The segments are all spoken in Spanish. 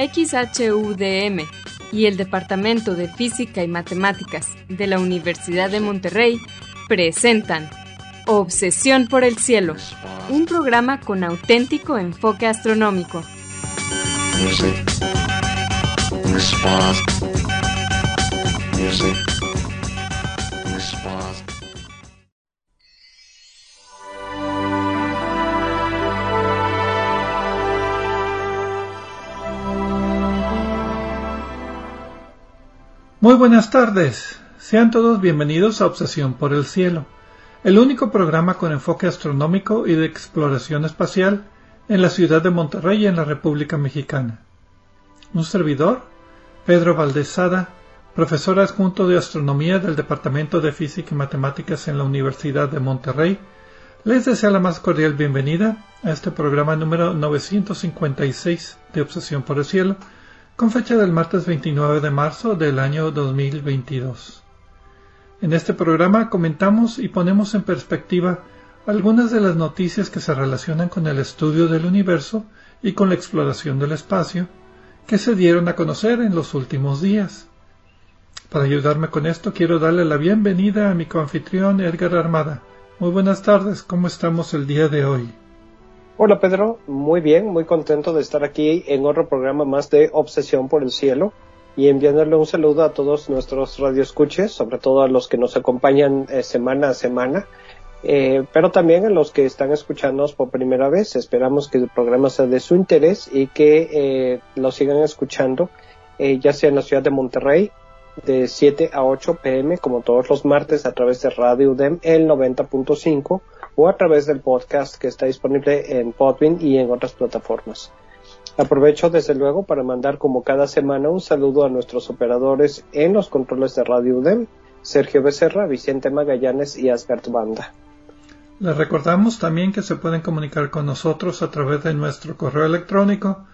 XHUDM y el Departamento de Física y Matemáticas de la Universidad de Monterrey presentan Obsesión por el Cielo, un programa con auténtico enfoque astronómico. Muy buenas tardes, sean todos bienvenidos a Obsesión por el Cielo, el único programa con enfoque astronómico y de exploración espacial en la ciudad de Monterrey en la República Mexicana. Un servidor, Pedro Valdez Sada, profesor adjunto de Astronomía del Departamento de Física y Matemáticas en la Universidad de Monterrey, les desea la más cordial bienvenida a este programa número 956 de Obsesión por el Cielo, con fecha del martes 29 de marzo del año 2022. En este programa comentamos y ponemos en perspectiva algunas de las noticias que se relacionan con el estudio del universo y con la exploración del espacio que se dieron a conocer en los últimos días. Para ayudarme con esto quiero darle la bienvenida a mi coanfitrión Edgar Armada. Muy buenas tardes, ¿cómo estamos el día de hoy? Hola Pedro, muy bien, muy contento de estar aquí en otro programa más de Obsesión por el Cielo y enviándole un saludo a todos nuestros radioescuches, sobre todo a los que nos acompañan semana a semana, pero también a los que están escuchándonos por primera vez. Esperamos que el programa sea de su interés y que lo sigan escuchando, ya sea en la ciudad de Monterrey, de 7 a 8 p.m. como todos los martes a través de Radio UDEM, el 90.5, o a través del podcast que está disponible en Podbean y en otras plataformas. Aprovecho desde luego para mandar como cada semana un saludo a nuestros operadores en los controles de Radio UDEM, Sergio Becerra, Vicente Magallanes y Asgard Banda. Les recordamos también que se pueden comunicar con nosotros a través de nuestro correo electrónico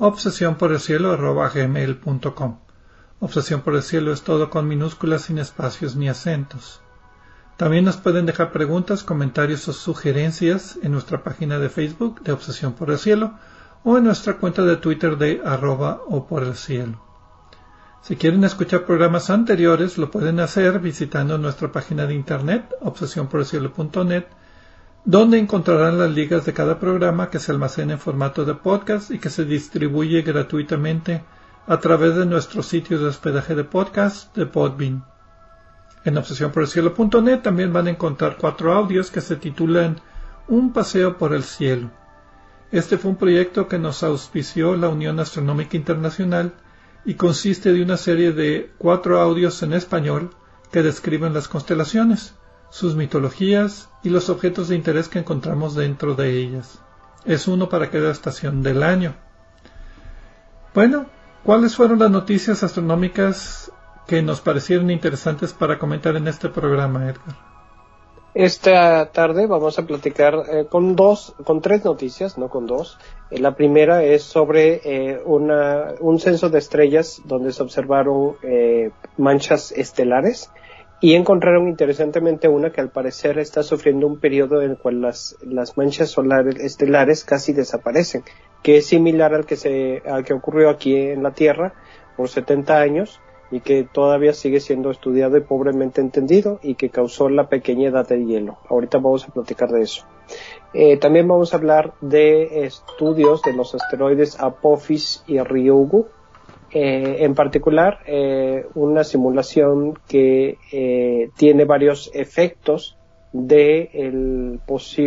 obsesionporelcielo@gmail.com. Obsesión por el Cielo es todo con minúsculas, sin espacios ni acentos. También nos pueden dejar preguntas, comentarios o sugerencias en nuestra página de Facebook de Obsesión por el Cielo o en nuestra cuenta de Twitter de @oporelcielo. Si quieren escuchar programas anteriores, lo pueden hacer visitando nuestra página de internet, obsesionporelcielo.net, donde encontrarán las ligas de cada programa que se almacena en formato de podcast y que se distribuye gratuitamente a través de nuestro sitio de hospedaje de podcast de Podbean. En obsesionporelcielo.net también van a encontrar 4 audios que se titulan Un paseo por el cielo. Este fue un proyecto que nos auspició la Unión Astronómica Internacional y consiste de una serie de 4 audios en español que describen las constelaciones, sus mitologías y los objetos de interés que encontramos dentro de ellas. Es uno para cada estación del año. Bueno, ¿cuáles fueron las noticias astronómicas que nos parecieron interesantes para comentar en este programa, Edgar? Esta tarde vamos a platicar con 3 noticias, no con 2. La primera es sobre un censo de estrellas donde se observaron manchas estelares y encontraron interesantemente una que al parecer está sufriendo un periodo en el cual las manchas solares estelares casi desaparecen, que es similar al que ocurrió aquí en la Tierra por 70 años y que todavía sigue siendo estudiado y pobremente entendido y que causó la pequeña edad del hielo. Ahorita vamos a platicar de eso. También vamos a hablar de estudios de los asteroides Apophis y Ryugu, en particular una simulación que tiene varios efectos del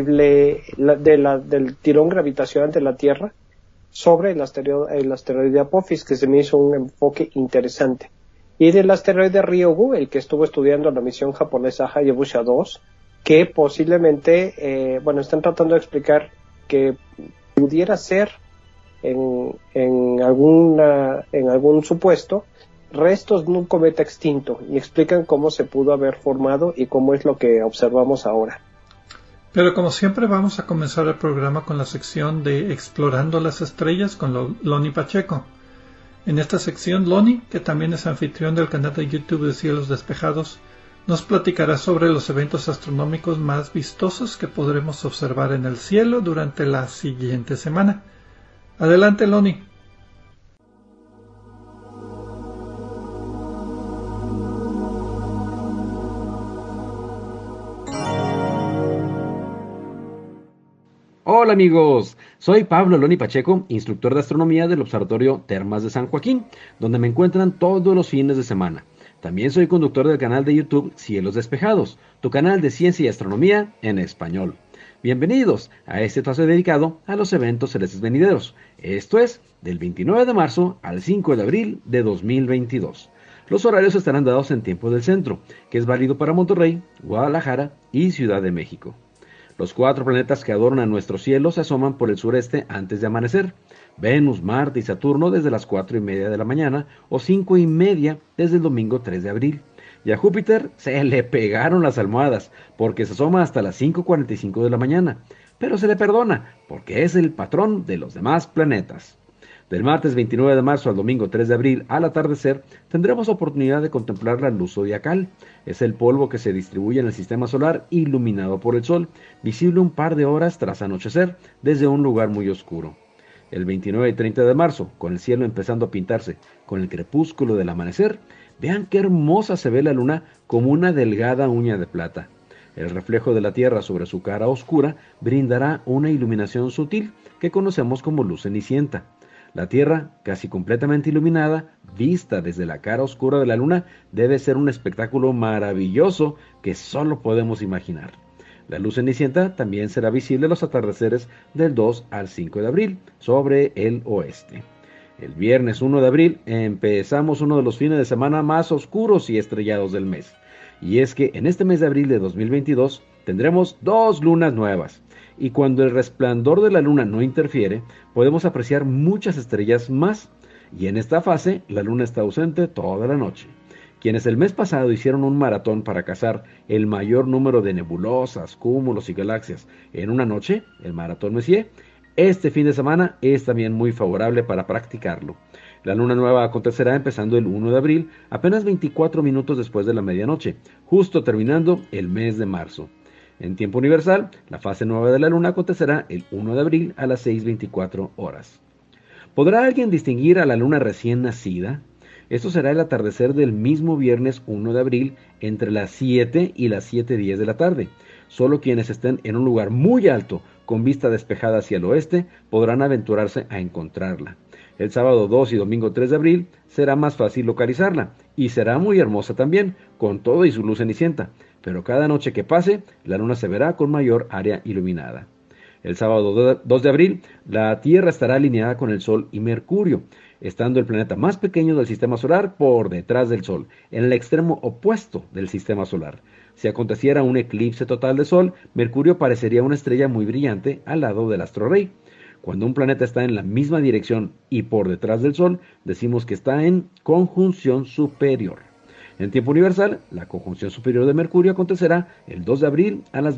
tirón gravitacional de la Tierra sobre el asteroide Apophis, que se me hizo un enfoque interesante. Y del asteroide Ryugu, el que estuvo estudiando la misión japonesa Hayabusa 2, que posiblemente, están tratando de explicar que pudiera ser en algún supuesto restos de un cometa extinto, y explican cómo se pudo haber formado y cómo es lo que observamos ahora. Pero como siempre vamos a comenzar el programa con la sección de Explorando las Estrellas con Loni Pacheco. En esta sección, Loni, que también es anfitrión del canal de YouTube de Cielos Despejados, nos platicará sobre los eventos astronómicos más vistosos que podremos observar en el cielo durante la siguiente semana. Adelante, Loni. Hola amigos, soy Pablo Loni Pacheco, instructor de astronomía del Observatorio Termas de San Joaquín, donde me encuentran todos los fines de semana. También soy conductor del canal de YouTube Cielos Despejados, tu canal de ciencia y astronomía en español. Bienvenidos a este espacio dedicado a los eventos celestes venideros. Esto es del 29 de marzo al 5 de abril de 2022. Los horarios estarán dados en tiempo del centro, que es válido para Monterrey, Guadalajara y Ciudad de México. Los 4 planetas que adornan nuestro cielo se asoman por el sureste antes de amanecer. Venus, Marte y Saturno desde las 4:30 de la mañana o 5:30 desde el domingo 3 de abril. Y a Júpiter se le pegaron las almohadas porque se asoma hasta las 5:45 de la mañana. Pero se le perdona porque es el patrón de los demás planetas. Del martes 29 de marzo al domingo 3 de abril al atardecer tendremos oportunidad de contemplar la luz zodiacal. Es el polvo que se distribuye en el sistema solar iluminado por el sol, visible un par de horas tras anochecer desde un lugar muy oscuro. El 29 y 30 de marzo, con el cielo empezando a pintarse con el crepúsculo del amanecer, vean qué hermosa se ve la luna como una delgada uña de plata. El reflejo de la Tierra sobre su cara oscura brindará una iluminación sutil que conocemos como luz cenicienta. La Tierra, casi completamente iluminada, vista desde la cara oscura de la Luna, debe ser un espectáculo maravilloso que solo podemos imaginar. La luz cenicienta también será visible en los atardeceres del 2 al 5 de abril sobre el oeste. El viernes 1 de abril empezamos uno de los fines de semana más oscuros y estrellados del mes. Y es que en este mes de abril de 2022 tendremos 2 lunas nuevas. Y cuando el resplandor de la luna no interfiere, podemos apreciar muchas estrellas más. Y en esta fase, la luna está ausente toda la noche. Quienes el mes pasado hicieron un maratón para cazar el mayor número de nebulosas, cúmulos y galaxias en una noche, el maratón Messier, este fin de semana es también muy favorable para practicarlo. La luna nueva acontecerá empezando el 1 de abril, apenas 24 minutos después de la medianoche, justo terminando el mes de marzo. En tiempo universal, la fase nueva de la luna acontecerá el 1 de abril a las 6:24 horas. ¿Podrá alguien distinguir a la luna recién nacida? Esto será el atardecer del mismo viernes 1 de abril entre las 7 y las 7:10 de la tarde. Solo quienes estén en un lugar muy alto, con vista despejada hacia el oeste, podrán aventurarse a encontrarla. El sábado 2 y domingo 3 de abril será más fácil localizarla, y será muy hermosa también, con todo y su luz cenicienta, pero cada noche que pase, la luna se verá con mayor área iluminada. El sábado 2 de abril, la Tierra estará alineada con el Sol y Mercurio, estando el planeta más pequeño del sistema solar por detrás del Sol, en el extremo opuesto del sistema solar. Si aconteciera un eclipse total de Sol, Mercurio parecería una estrella muy brillante al lado del astro rey. Cuando un planeta está en la misma dirección y por detrás del Sol, decimos que está en conjunción superior. En tiempo universal, la conjunción superior de Mercurio acontecerá el 2 de abril a las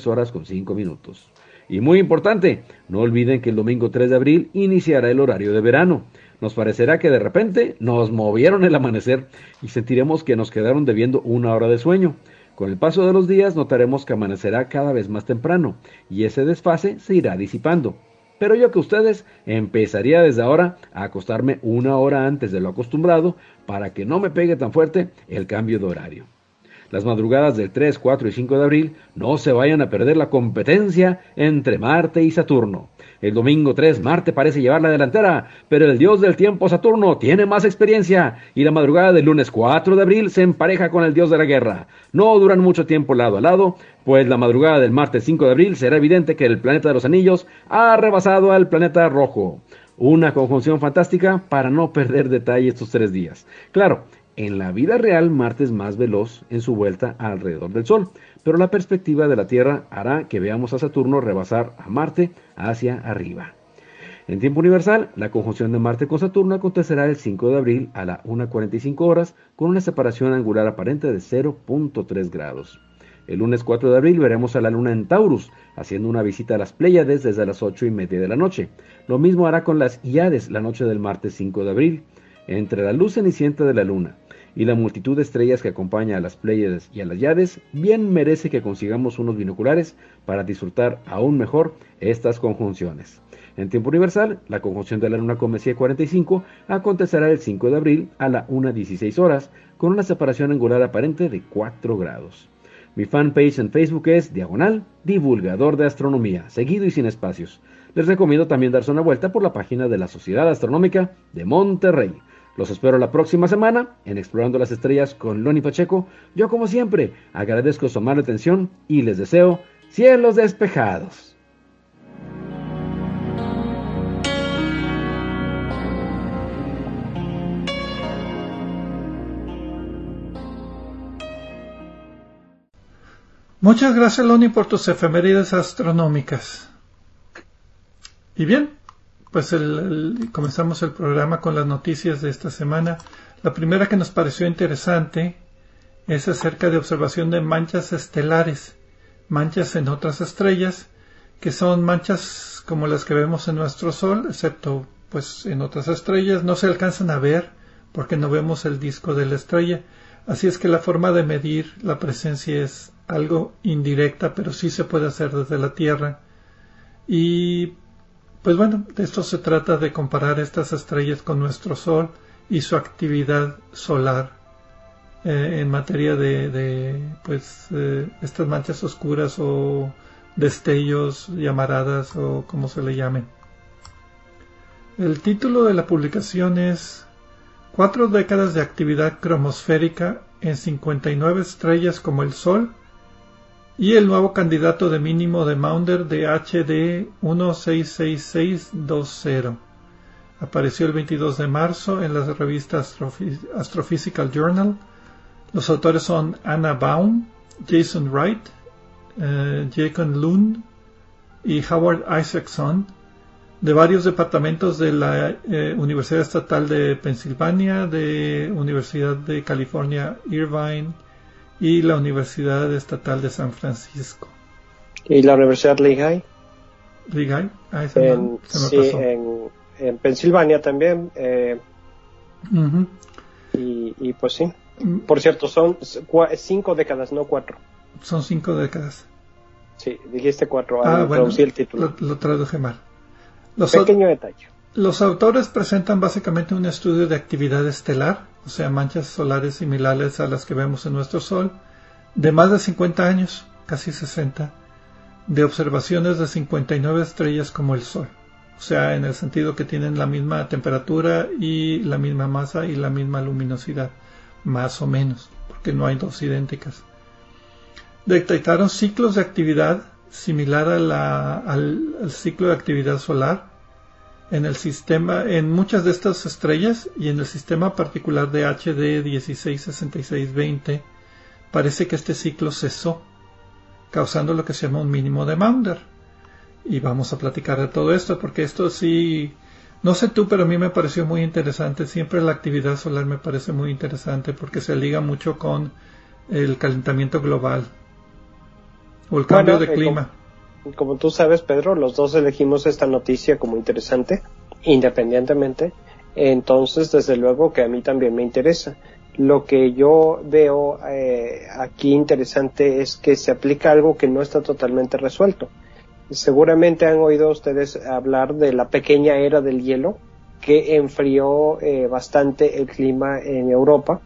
23:05. Y muy importante, no olviden que el domingo 3 de abril iniciará el horario de verano. Nos parecerá que de repente nos movieron el amanecer y sentiremos que nos quedaron debiendo 1 hora de sueño. Con el paso de los días notaremos que amanecerá cada vez más temprano y ese desfase se irá disipando. Pero yo que ustedes empezaría desde ahora a acostarme 1 hora antes de lo acostumbrado para que no me pegue tan fuerte el cambio de horario. Las madrugadas del 3, 4 y 5 de abril no se vayan a perder la competencia entre Marte y Saturno. El domingo 3 Marte parece llevar la delantera, pero el dios del tiempo Saturno tiene más experiencia y la madrugada del lunes 4 de abril se empareja con el dios de la guerra. No duran mucho tiempo lado a lado, pues la madrugada del martes 5 de abril será evidente que el planeta de los anillos ha rebasado al planeta rojo. Una conjunción fantástica para no perder detalle estos 3 días. Claro, en la vida real Marte es más veloz en su vuelta alrededor del Sol, pero la perspectiva de la Tierra hará que veamos a Saturno rebasar a Marte hacia arriba. En tiempo universal, la conjunción de Marte con Saturno acontecerá el 5 de abril a las 1:45 horas con una separación angular aparente de 0.3 grados. El lunes 4 de abril veremos a la Luna en Taurus, haciendo una visita a las Pléyades desde las 8:30 de la noche. Lo mismo hará con las Híades la noche del martes 5 de abril. Entre la luz cenicienta de la Luna y la multitud de estrellas que acompaña a las Pléyades y a las Híades, bien merece que consigamos unos binoculares para disfrutar aún mejor estas conjunciones. En tiempo universal, la conjunción de la Luna con Messier 45 acontecerá el 5 de abril a las 1:16 horas, con una separación angular aparente de 4 grados. Mi fanpage en Facebook es /Divulgador de Astronomía, seguido y sin espacios. Les recomiendo también darse una vuelta por la página de la Sociedad Astronómica de Monterrey. Los espero la próxima semana en Explorando las Estrellas con Loni Pacheco. Yo, como siempre, agradezco su amable atención y les deseo cielos despejados. Muchas gracias, Loni, por tus efemérides astronómicas. Y bien, pues comenzamos el programa con las noticias de esta semana. La primera que nos pareció interesante es acerca de observación de manchas estelares, manchas en otras estrellas, que son manchas como las que vemos en nuestro Sol, excepto pues en otras estrellas no se alcanzan a ver porque no vemos el disco de la estrella. Así es que la forma de medir la presencia es algo indirecta, pero sí se puede hacer desde la Tierra. Y pues bueno, de esto se trata, de comparar estas estrellas con nuestro Sol y su actividad solar en materia de estas manchas oscuras o destellos, llamaradas o como se le llame. El título de la publicación es 4 décadas de actividad cromosférica en 59 estrellas como el Sol y el nuevo candidato de mínimo de Maunder de HD 166620. Apareció el 22 de marzo en la revista Astrophysical Journal. Los autores son Anna Baum, Jason Wright, Jacob Lund y Howard Isaacson, de varios departamentos de la Universidad Estatal de Pensilvania, de Universidad de California, Irvine y la Universidad Estatal de San Francisco. ¿Y la Universidad Lehigh? Lehigh, en Pensilvania también. Y pues sí. Por cierto, son 5 décadas, no 4. Son 5 décadas. Sí, dijiste 4. Bueno, traducí el título. Lo traduje mal. Pequeño detalle. Los autores presentan básicamente un estudio de actividad estelar, o sea, manchas solares similares a las que vemos en nuestro Sol, de más de 50 años, casi 60, de observaciones de 59 estrellas como el Sol. O sea, en el sentido que tienen la misma temperatura y la misma masa y la misma luminosidad, más o menos, porque no hay dos idénticas. Detectaron ciclos de actividad similar al ciclo de actividad solar en el sistema, en muchas de estas estrellas, y en el sistema particular de HD 166620 parece que este ciclo cesó, causando lo que se llama un mínimo de Maunder. Y vamos a platicar de todo esto, porque esto sí, no sé tú, pero a mí me pareció muy interesante. Siempre la actividad solar me parece muy interesante porque se liga mucho con el calentamiento global o el cambio de clima. Como tú sabes, Pedro, los dos elegimos esta noticia como interesante, independientemente. Entonces, desde luego que a mí también me interesa. Lo que yo veo aquí interesante es que se aplica algo que no está totalmente resuelto. Seguramente han oído ustedes hablar de la pequeña era del hielo, que enfrió bastante el clima en Europa.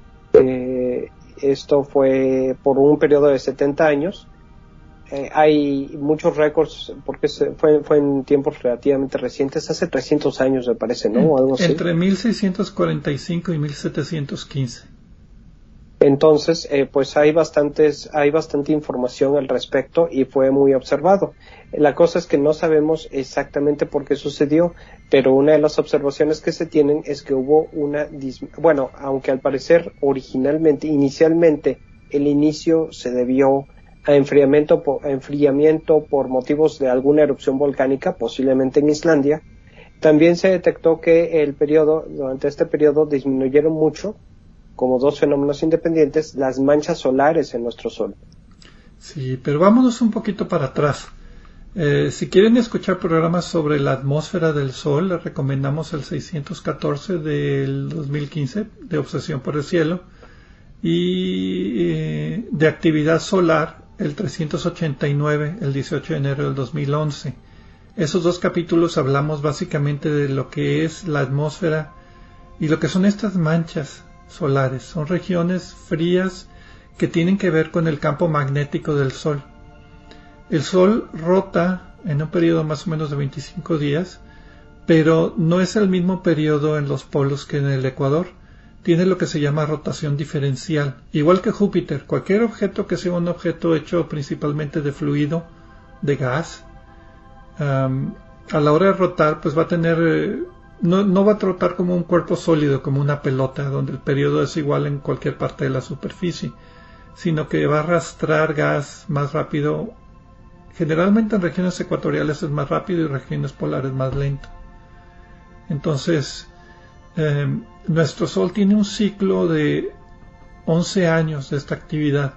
Esto fue por un periodo de 70 años. Hay muchos récords porque fue en tiempos relativamente recientes, hace 300 años me parece, ¿no? Algo así. Entre 1645 y 1715. Entonces, pues hay bastante información al respecto y fue muy observado. La cosa es que no sabemos exactamente por qué sucedió, pero una de las observaciones que se tienen es que hubo aunque al parecer inicialmente el inicio se debió a enfriamiento por motivos de alguna erupción volcánica, posiblemente en Islandia. También se detectó que durante este periodo disminuyeron mucho, como dos fenómenos independientes, las manchas solares en nuestro Sol. Sí, pero vámonos un poquito para atrás. Si quieren escuchar programas sobre la atmósfera del Sol, les recomendamos el 614 del 2015 de Obsesión por el Cielo y de actividad solar el 389 el 18 de enero del 2011. Esos dos capítulos hablamos básicamente de lo que es la atmósfera y lo que son estas manchas solares. Son regiones frías que tienen que ver con el campo magnético del Sol. El Sol rota en un periodo más o menos de 25 días, pero no es el mismo periodo en los polos que en el ecuador. Tiene lo que se llama rotación diferencial, igual que Júpiter. Cualquier objeto que sea un objeto hecho principalmente de fluido, de gas, a la hora de rotar, pues va a tener, no va a rotar como un cuerpo sólido, como una pelota, donde el periodo es igual en cualquier parte de la superficie, sino que va a arrastrar gas más rápido. Generalmente en regiones ecuatoriales es más rápido y en regiones polares más lento. Entonces, nuestro Sol tiene un ciclo de 11 años de esta actividad,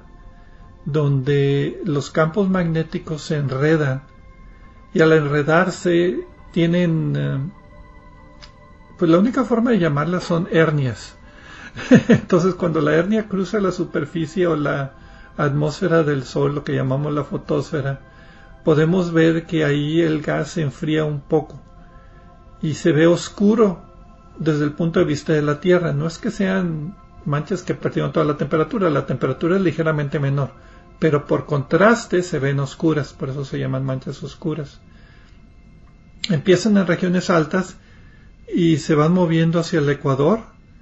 donde los campos magnéticos se enredan, y al enredarse tienen, pues la única forma de llamarlas son hernias. Entonces, cuando la hernia cruza la superficie o la atmósfera del Sol, lo que llamamos la fotosfera, podemos ver que ahí el gas se enfría un poco y se ve oscuro desde el punto de vista de la Tierra. No es que sean manchas que perdieron toda la temperatura es ligeramente menor, pero por contraste se ven oscuras, por eso se llaman manchas oscuras. Empiezan en regiones altas y se van moviendo hacia el ecuador,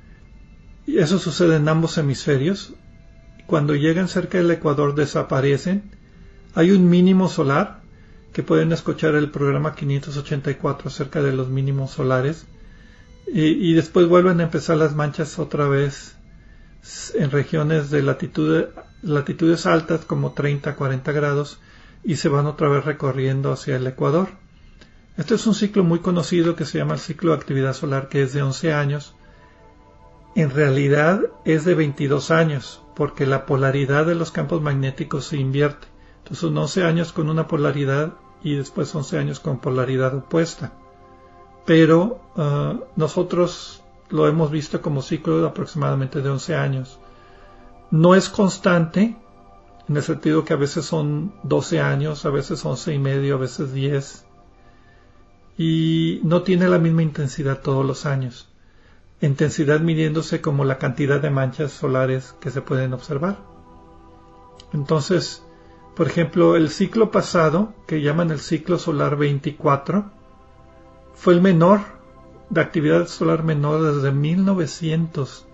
y eso sucede en ambos hemisferios. Cuando llegan cerca del ecuador desaparecen. Hay un mínimo solar, que pueden escuchar el programa 584 acerca de los mínimos solares, y después vuelven a empezar las manchas otra vez en regiones de latitudes altas como 30-40 grados, y se van otra vez recorriendo hacia el ecuador. Este es un ciclo muy conocido que se llama el ciclo de actividad solar, que es de 11 años. En realidad es de 22 años, porque la polaridad de los campos magnéticos se invierte. Entonces son 11 años con una polaridad y después 11 años con polaridad opuesta. Pero nosotros lo hemos visto como ciclo de aproximadamente de 11 años. No es constante, en el sentido que a veces son 12 años, a veces 11 y medio, a veces 10. Y no tiene la misma intensidad todos los años. Intensidad midiéndose como la cantidad de manchas solares que se pueden observar. Entonces, por ejemplo, el ciclo pasado, que llaman el ciclo solar 24, fue el menor, de actividad solar menor desde 1900.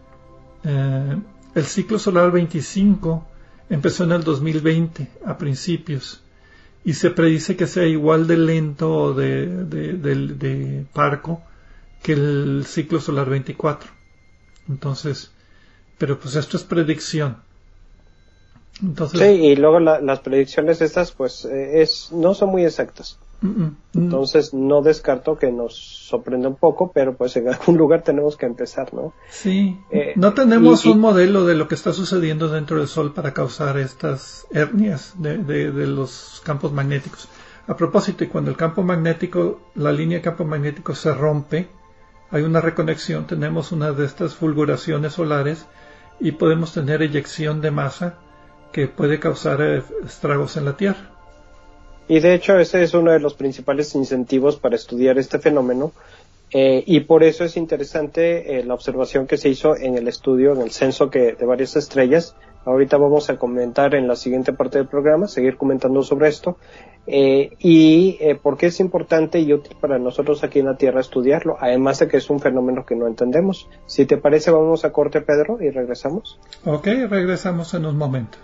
El ciclo solar 25 empezó en el 2020, a principios, y se predice que sea igual de lento o de parco que el ciclo solar 24. Entonces, pero pues esto es predicción. Entonces, sí, y luego las predicciones estas pues no son muy exactas. Entonces no descarto que nos sorprenda un poco, pero pues en algún lugar tenemos que empezar, ¿no? Sí, no tenemos un modelo de lo que está sucediendo dentro del Sol para causar estas hernias de los campos magnéticos. A propósito, y cuando el campo magnético, la línea de campo magnético se rompe, hay una reconexión, tenemos una de estas fulguraciones solares y podemos tener eyección de masa que puede causar estragos en la Tierra. Y de hecho ese es uno de los principales incentivos para estudiar este fenómeno, y por eso es interesante la observación que se hizo en el estudio, en el censo de varias estrellas. Ahorita vamos a comentar en la siguiente parte del programa, seguir comentando sobre esto, y por qué es importante y útil para nosotros aquí en la Tierra estudiarlo, además de que es un fenómeno que no entendemos. Si te parece, vamos a corte, Pedro, y regresamos. Ok, regresamos en un momento.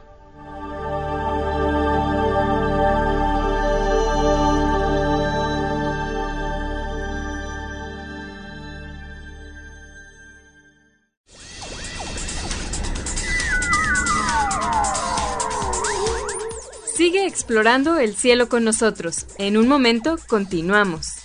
Sigue explorando el cielo con nosotros. En un momento, continuamos.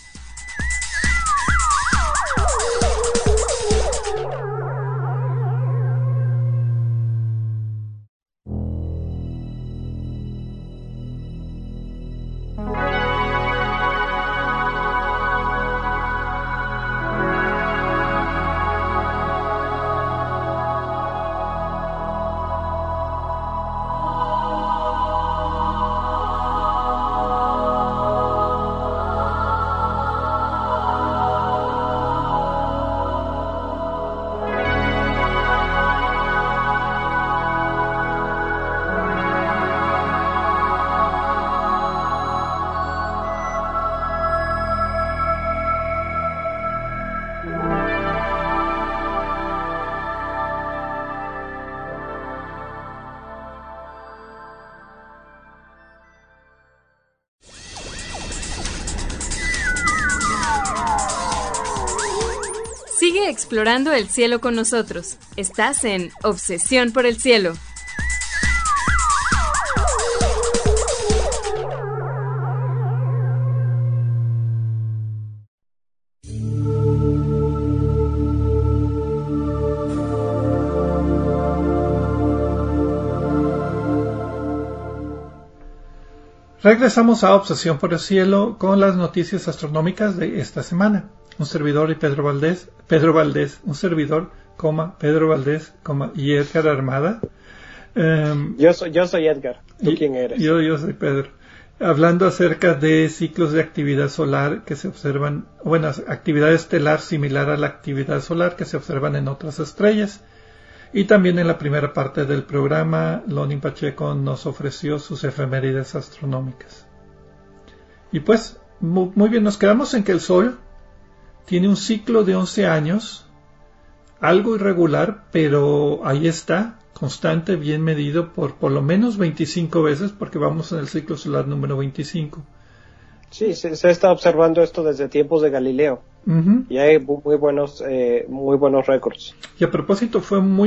Sigue explorando el cielo con nosotros. Estás en Obsesión por el Cielo. Regresamos a Obsesión por el Cielo con las noticias astronómicas de esta semana. Un servidor y Pedro Valdés, un servidor, Pedro Valdés, y Edgar Armada. Yo soy Edgar. ¿Tú quién eres? Yo soy Pedro. Hablando acerca de ciclos de actividad solar que se observan, actividad estelar similar a la actividad solar que se observan en otras estrellas. Y también en la primera parte del programa, Loni Pacheco nos ofreció sus efemérides astronómicas. Y pues, muy bien, nos quedamos en que el Sol tiene un ciclo de 11 años, algo irregular, pero ahí está, constante, bien medido por lo menos 25 veces, porque vamos en el ciclo solar número 25. Sí, se está observando esto desde tiempos de Galileo. Uh-huh. Y hay muy buenos récords. Y a propósito,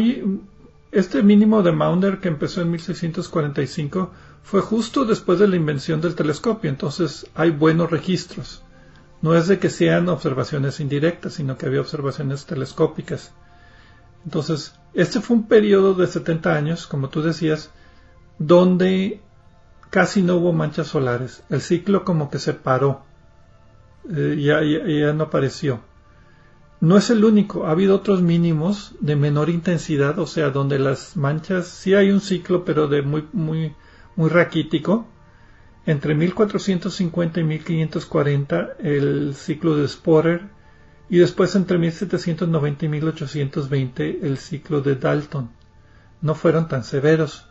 este mínimo de Maunder que empezó en 1645 fue justo después de la invención del telescopio, entonces hay buenos registros. No es de que sean observaciones indirectas, sino que había observaciones telescópicas. Entonces, este fue un periodo de 70 años, como tú decías, donde casi no hubo manchas solares. El ciclo como que se paró. Ya no apareció. No es el único. Ha habido otros mínimos de menor intensidad, o sea, donde las manchas, sí hay un ciclo, pero de muy raquítico. Entre 1450 y 1540 el ciclo de Spörer, y después entre 1790 y 1820 el ciclo de Dalton. No fueron tan severos.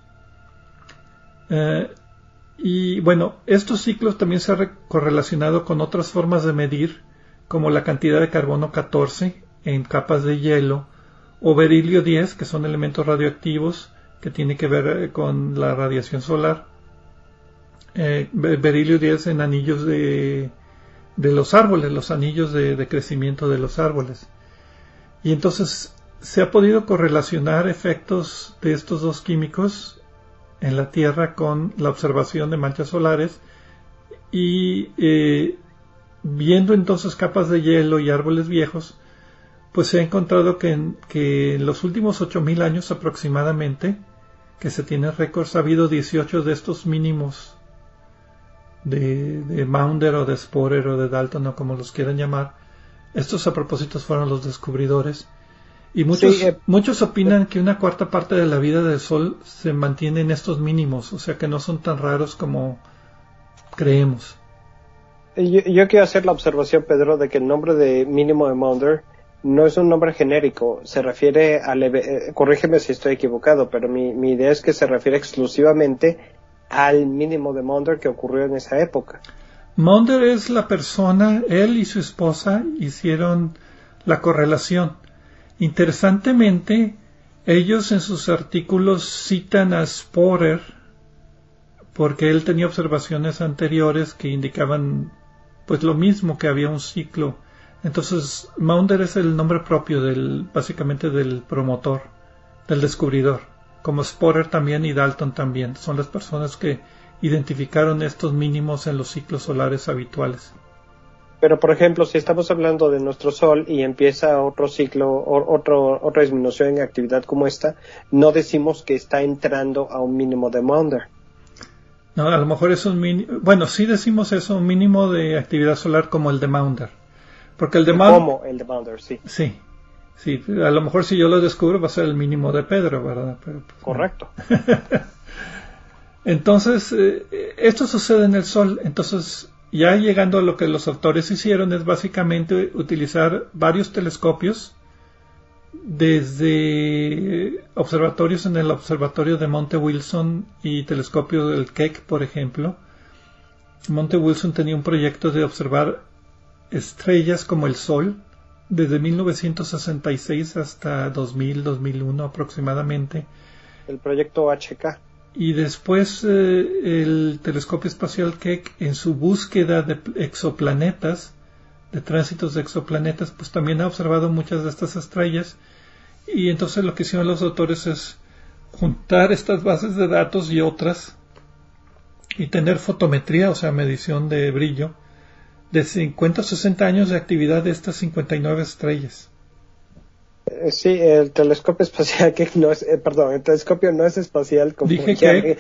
Y bueno, estos ciclos también se han correlacionado con otras formas de medir, como la cantidad de carbono 14 en capas de hielo, o berilio 10, que son elementos radioactivos que tienen que ver con la radiación solar. Berilio 10 en anillos de los árboles, los anillos de crecimiento de los árboles. Y entonces se ha podido correlacionar efectos de estos dos químicos en la Tierra con la observación de manchas solares, y viendo entonces capas de hielo y árboles viejos, pues se ha encontrado que en los últimos 8.000 años aproximadamente, que se tienen récords, ha habido 18 de estos mínimos de Maunder o de Spörer o de Dalton, o como los quieran llamar. Estos a propósito fueron los descubridores. Y muchos opinan que una cuarta parte de la vida del Sol se mantiene en estos mínimos, o sea que no son tan raros como creemos. Yo quiero hacer la observación, Pedro, de que el nombre de mínimo de Maunder no es un nombre genérico, se refiere corrígeme si estoy equivocado, pero mi idea es que se refiere exclusivamente al mínimo de Maunder que ocurrió en esa época. Maunder es la persona, él y su esposa hicieron la correlación. Interesantemente, ellos en sus artículos citan a Spörer porque él tenía observaciones anteriores que indicaban pues lo mismo, que había un ciclo. Entonces Maunder es el nombre propio básicamente del promotor, del descubridor, como Spörer también y Dalton también. Son las personas que identificaron estos mínimos en los ciclos solares habituales. Pero, por ejemplo, si estamos hablando de nuestro Sol y empieza otro ciclo, otra disminución en actividad como esta, no decimos que está entrando a un mínimo de Maunder. No, a lo mejor es un mínimo. Bueno, sí decimos eso, un mínimo de actividad solar como el de Maunder. Porque el de Maunder. Como el de Maunder, sí. Sí. A lo mejor si yo lo descubro va a ser el mínimo de Pedro, ¿verdad? Pero, pues, correcto. Entonces, esto sucede en el Sol. Entonces, ya llegando a lo que los autores hicieron es básicamente utilizar varios telescopios, desde observatorios en el observatorio de Monte Wilson y telescopio del Keck, por ejemplo. Monte Wilson tenía un proyecto de observar estrellas como el Sol desde 1966 hasta 2001 aproximadamente. El proyecto HK. Y después el telescopio espacial Keck, en su búsqueda de exoplanetas, de tránsitos de exoplanetas, pues también ha observado muchas de estas estrellas, y entonces lo que hicieron los autores es juntar estas bases de datos y otras y tener fotometría, o sea, medición de brillo de 50 o 60 años de actividad de estas 59 estrellas. Sí, el telescopio espacial que no es, perdón, el telescopio no es espacial como dije ya, que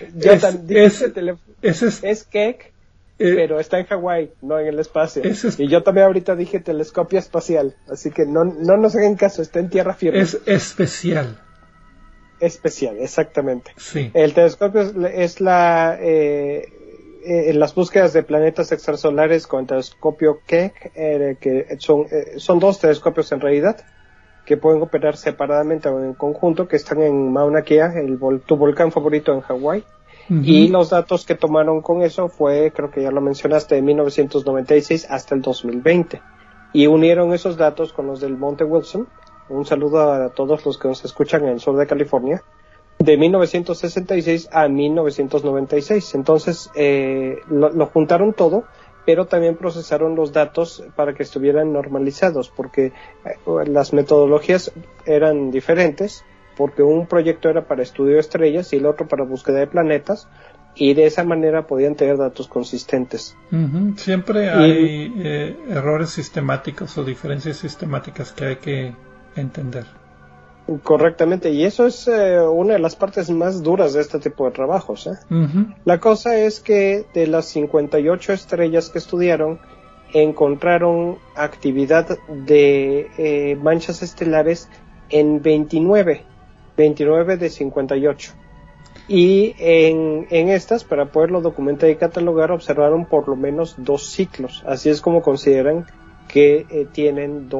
es Keck, pero está en Hawái, no en el espacio. Y yo también ahorita dije telescopio espacial, así que no nos hagan caso, está en tierra firme. Es especial. Especial, exactamente. Sí. El telescopio es en las búsquedas de planetas extrasolares con el telescopio Keck, que son dos telescopios en realidad, que pueden operar separadamente o en conjunto, que están en Mauna Kea, tu volcán favorito en Hawái. Uh-huh. Y los datos que tomaron con eso fue, creo que ya lo mencionaste, de 1996 hasta el 2020. Y unieron esos datos con los del Monte Wilson. Un saludo a todos los que nos escuchan en el sur de California. De 1966 a 1996. Entonces, lo juntaron todo, pero también procesaron los datos para que estuvieran normalizados, porque las metodologías eran diferentes, porque un proyecto era para estudio de estrellas y el otro para búsqueda de planetas, y de esa manera podían tener datos consistentes. Uh-huh. Siempre hay errores sistemáticos o diferencias sistemáticas que hay que entender. Correctamente, y eso es una de las partes más duras de este tipo de trabajos. Uh-huh. La cosa es que de las 58 estrellas que estudiaron, encontraron actividad de manchas estelares en 29 de 58. Y en estas, para poderlo documentar y catalogar, observaron por lo menos 2 ciclos. Así es como consideran que tienen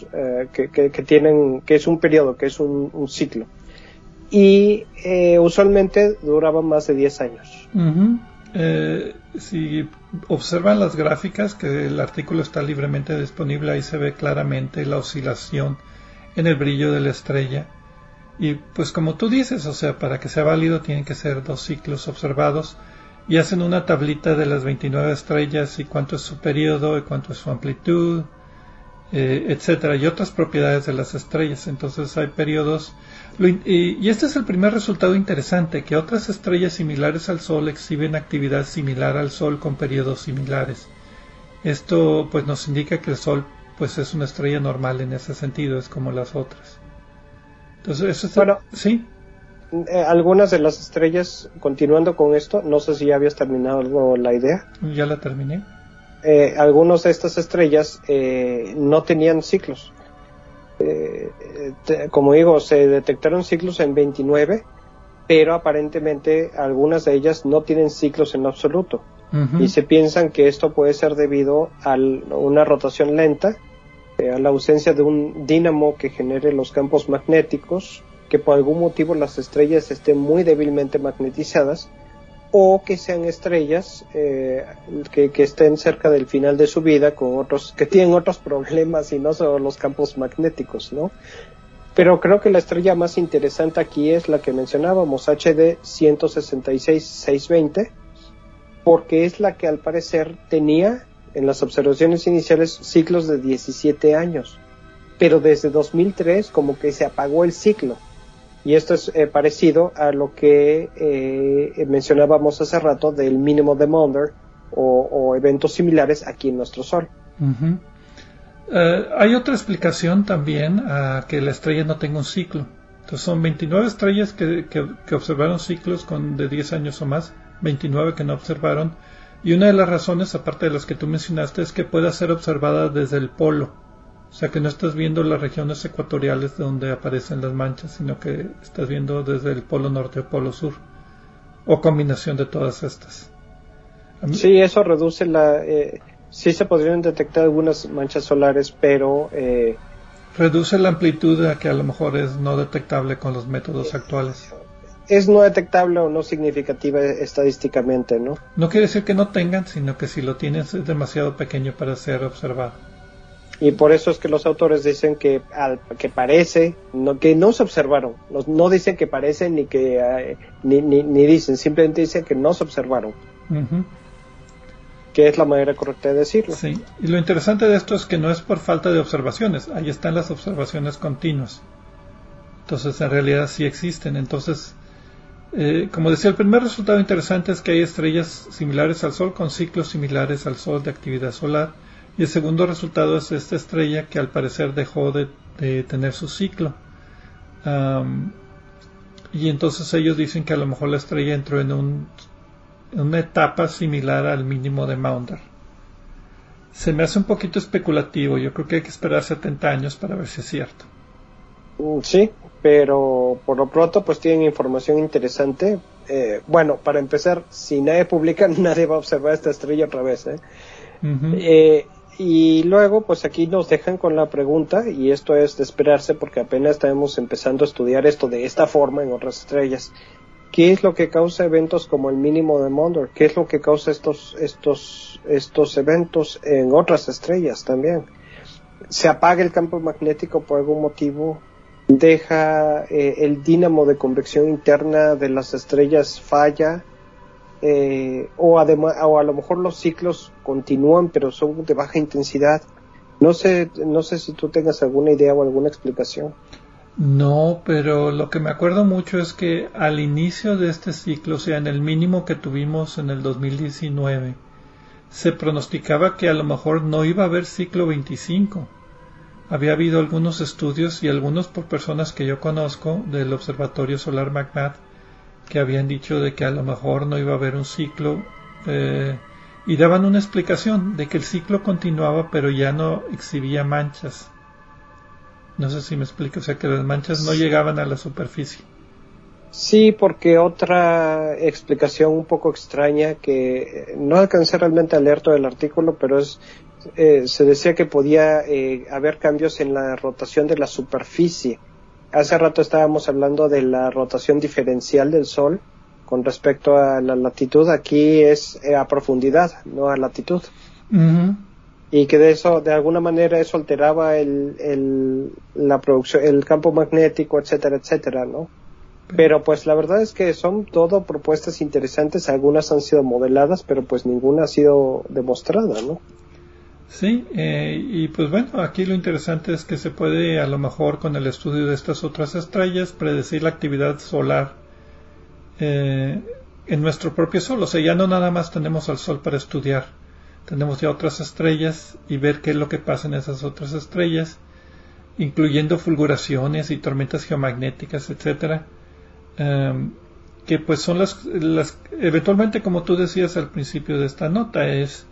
que es un periodo, que es un ciclo. Y usualmente duraban más de 10 años. Uh-huh. Si observan las gráficas, que el artículo está libremente disponible, ahí se ve claramente la oscilación en el brillo de la estrella. Y pues como tú dices, o sea, para que sea válido tienen que ser 2 ciclos observados, y hacen una tablita de las 29 estrellas y cuánto es su periodo y cuánto es su amplitud, etcétera, y otras propiedades de las estrellas. Entonces hay periodos, y este es el primer resultado interesante, que otras estrellas similares al Sol exhiben actividad similar al Sol con periodos similares. Esto pues nos indica que el Sol pues es una estrella normal en ese sentido, es como las otras. Entonces eso está, bueno, sí. Algunas de las estrellas, continuando con esto, no sé si ya habías terminado la idea. Ya la terminé. Algunas de estas estrellas no tenían ciclos. Como digo, se detectaron ciclos en 29, pero aparentemente algunas de ellas no tienen ciclos en absoluto. Uh-huh. Y se piensan que esto puede ser debido a una rotación lenta, a la ausencia de un dínamo que genere los campos magnéticos, que por algún motivo las estrellas estén muy débilmente magnetizadas, o que sean estrellas que estén cerca del final de su vida, que tienen otros problemas y no solo los campos magnéticos, ¿no? Pero creo que la estrella más interesante aquí es la que mencionábamos, HD 166-620, porque es la que al parecer tenía en las observaciones iniciales ciclos de 17 años, pero desde 2003 como que se apagó el ciclo. Y esto es parecido a lo que mencionábamos hace rato del mínimo de Maunder o eventos similares aquí en nuestro Sol. Uh-huh. Hay otra explicación también a que la estrella no tenga un ciclo. Entonces son 29 estrellas que observaron ciclos de 10 años o más, 29 que no observaron, y una de las razones, aparte de las que tú mencionaste, es que pueda ser observada desde el polo. O sea, que no estás viendo las regiones ecuatoriales donde aparecen las manchas, sino que estás viendo desde el polo norte o polo sur, o combinación de todas estas. Sí, eso reduce sí se podrían detectar algunas manchas solares, pero reduce la amplitud a que a lo mejor es no detectable con los métodos actuales. Es no detectable o no significativa estadísticamente, ¿no? No quiere decir que no tengan, sino que si lo tienes es demasiado pequeño para ser observado. Y por eso es que los autores dicen que parece, que no se observaron. No dicen que parecen ni que ni dicen, simplemente dicen que no se observaron. Uh-huh. que es la manera correcta de decirlo. Sí, y lo interesante de esto es que no es por falta de observaciones, ahí están las observaciones continuas. Entonces, en realidad sí existen. Entonces, como decía, el primer resultado interesante es que hay estrellas similares al Sol con ciclos similares al Sol de actividad solar. Y el segundo resultado es esta estrella que al parecer dejó de tener su ciclo. Y entonces ellos dicen que a lo mejor la estrella entró en una etapa similar al mínimo de Maunder. Se me hace un poquito especulativo, yo creo que hay que esperar 70 años para ver si es cierto. Sí, pero por lo pronto pues tienen información interesante. Bueno, para empezar, si nadie publica, nadie va a observar esta estrella otra vez. Uh-huh. Y luego pues aquí nos dejan con la pregunta, y esto es de esperarse porque apenas estamos empezando a estudiar esto de esta forma en otras estrellas. ¿Qué es lo que causa eventos como el mínimo de Maunder? ¿Qué es lo que causa estos eventos en otras estrellas también? ¿Se apaga el campo magnético por algún motivo? ¿Deja el dínamo de convección interna de las estrellas falla? O a lo mejor los ciclos continúan pero son de baja intensidad. No sé si tú tengas alguna idea o alguna explicación. No, pero lo que me acuerdo mucho es que al inicio de este ciclo, o sea, en el mínimo que tuvimos en el 2019, se pronosticaba que a lo mejor no iba a haber ciclo 25. Había habido algunos estudios, y algunos por personas que yo conozco del Observatorio Solar McNabb, que habían dicho de que a lo mejor no iba a haber un ciclo, y daban una explicación de que el ciclo continuaba pero ya no exhibía manchas. No sé si me explico, o sea que las manchas no llegaban a la superficie. Sí, porque otra explicación un poco extraña que no alcancé realmente a leer todo el artículo, pero se decía que podía haber cambios en la rotación de la superficie. Hace rato estábamos hablando de la rotación diferencial del Sol con respecto a la latitud. Aquí es a profundidad, no a latitud. Uh-huh. Y que de alguna manera eso alteraba la producción, el campo magnético, etcétera, etcétera, ¿no? Pero pues la verdad es que son todo propuestas interesantes. Algunas han sido modeladas, pero pues ninguna ha sido demostrada, ¿no? Sí, y pues bueno, aquí lo interesante es que se puede, a lo mejor con el estudio de estas otras estrellas, predecir la actividad solar en nuestro propio Sol. O sea, ya no nada más tenemos al Sol para estudiar, tenemos ya otras estrellas y ver qué es lo que pasa en esas otras estrellas, incluyendo fulguraciones y tormentas geomagnéticas, etcétera, que pues son las eventualmente, como tú decías al principio de esta nota, es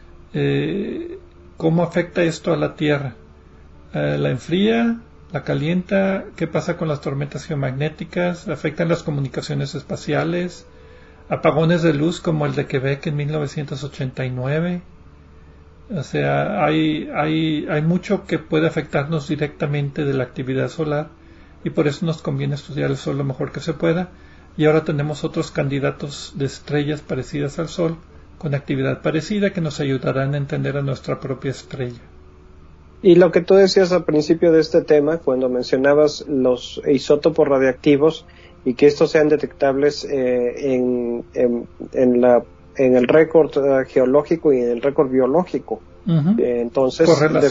cómo afecta esto a la Tierra. La enfría, la calienta, qué pasa con las tormentas geomagnéticas, afectan las comunicaciones espaciales, apagones de luz como el de Quebec en 1989. O sea, hay mucho que puede afectarnos directamente de la actividad solar, y por eso nos conviene estudiar el Sol lo mejor que se pueda. Y ahora tenemos otros candidatos de estrellas parecidas al Sol con actividad parecida que nos ayudarán a entender a nuestra propia estrella. Y lo que tú decías al principio de este tema, cuando mencionabas los isótopos radiactivos y que estos sean detectables en el récord geológico y en el récord biológico. Uh-huh. Entonces,